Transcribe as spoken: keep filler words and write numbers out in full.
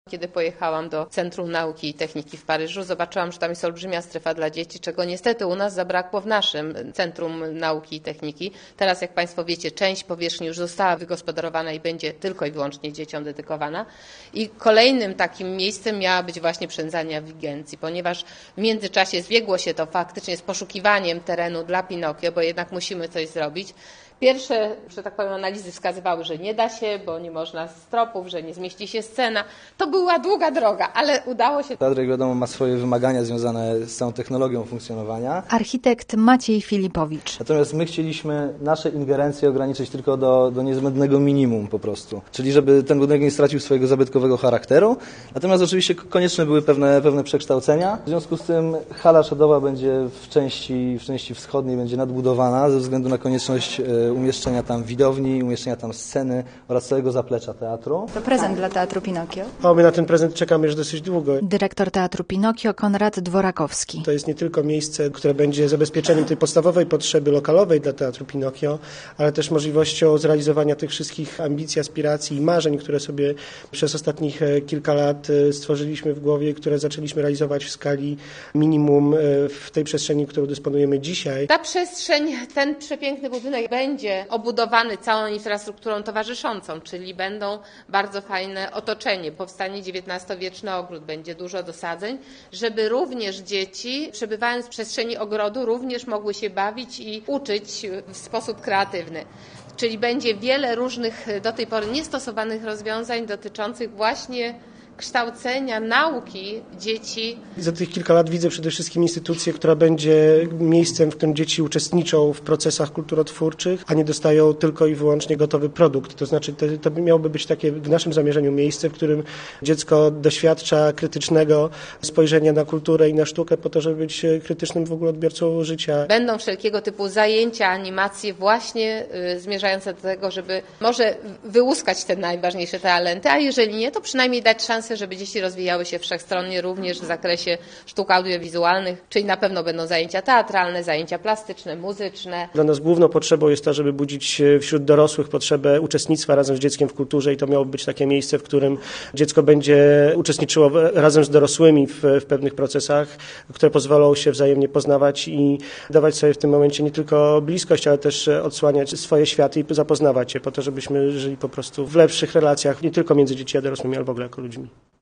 Kiedy pojechałam do Centrum Nauki i Techniki w Paryżu, zobaczyłam, że tam jest olbrzymia strefa dla dzieci, czego niestety u nas zabrakło w naszym Centrum Nauki i Techniki. Teraz, jak Państwo wiecie, część powierzchni już została wygospodarowana i będzie tylko i wyłącznie dzieciom dedykowana. I kolejnym takim miejscem miała być właśnie Przędzania Wigencji, ponieważ w międzyczasie zbiegło się to faktycznie z poszukiwaniem terenu dla Pinokio, bo jednak musimy coś zrobić. Pierwsze, że tak powiem, analizy wskazywały, że nie da się, bo nie można z tropów, że nie zmieści się scena. To była długa droga, ale udało się. Teatr, jak wiadomo, ma swoje wymagania związane z całą technologią funkcjonowania. Architekt Maciej Filipowicz. Natomiast my chcieliśmy nasze ingerencje ograniczyć tylko do, do niezbędnego minimum po prostu. Czyli żeby ten budynek nie stracił swojego zabytkowego charakteru. Natomiast oczywiście konieczne były pewne, pewne przekształcenia. W związku z tym hala szadowa będzie w części, w części wschodniej będzie nadbudowana ze względu na konieczność umieszczenia tam widowni, umieszczenia tam sceny oraz całego zaplecza teatru. To prezent dla Teatru Pinokio. O, my na ten prezent czekamy już dosyć długo. Dyrektor Teatru Pinokio Konrad Dworakowski. To jest nie tylko miejsce, które będzie zabezpieczeniem tej podstawowej potrzeby lokalowej dla Teatru Pinokio, ale też możliwością zrealizowania tych wszystkich ambicji, aspiracji i marzeń, które sobie przez ostatnich kilka lat stworzyliśmy w głowie, które zaczęliśmy realizować w skali minimum w tej przestrzeni, którą dysponujemy dzisiaj. Ta przestrzeń, ten przepiękny budynek będzie obudowany całą infrastrukturą towarzyszącą, czyli będą bardzo fajne otoczenie. Powstanie dziewiętnastowieczny ogród, będzie dużo dosadzeń, żeby również dzieci, przebywając w przestrzeni ogrodu, również mogły się bawić i uczyć w sposób kreatywny. Czyli będzie wiele różnych do tej pory niestosowanych rozwiązań dotyczących właśnie kształcenia, nauki dzieci. Za tych kilka lat widzę przede wszystkim instytucję, która będzie miejscem, w którym dzieci uczestniczą w procesach kulturotwórczych, a nie dostają tylko i wyłącznie gotowy produkt. To znaczy to, to miałoby być takie w naszym zamierzeniu miejsce, w którym dziecko doświadcza krytycznego spojrzenia na kulturę i na sztukę po to, żeby być krytycznym w ogóle odbiorcą życia. Będą wszelkiego typu zajęcia, animacje właśnie y, zmierzające do tego, żeby może wyłuskać te najważniejsze talenty, a jeżeli nie, to przynajmniej dać szansę, żeby dzieci rozwijały się wszechstronnie również w zakresie sztuk audiowizualnych, czyli na pewno będą zajęcia teatralne, zajęcia plastyczne, muzyczne. Dla nas główną potrzebą jest to, żeby budzić wśród dorosłych potrzebę uczestnictwa razem z dzieckiem w kulturze i to miało być takie miejsce, w którym dziecko będzie uczestniczyło razem z dorosłymi w, w pewnych procesach, które pozwolą się wzajemnie poznawać i dawać sobie w tym momencie nie tylko bliskość, ale też odsłaniać swoje światy i zapoznawać je po to, żebyśmy żyli po prostu w lepszych relacjach, nie tylko między dziećmi a dorosłymi, ale w ogóle jako ludźmi.